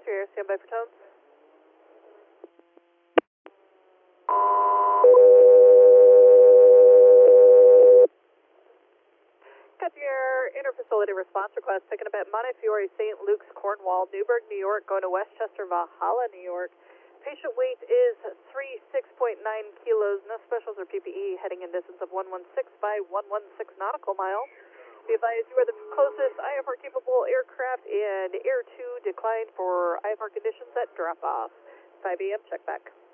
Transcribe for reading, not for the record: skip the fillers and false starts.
Advisory Air, standby for tones. Copy your inter-facility response request, picking up at Montefiore, St. Luke's, Cornwall, Newburgh, New York, going to Westchester, Valhalla, New York. Patient weight is 36.9 kilos, no specials or PPE, heading in distance of 116 by 116 nautical miles. Be advised you are the closest IFR capable aircraft, and Air 2 declined for IFR conditions at drop off. 5 a.m. check back.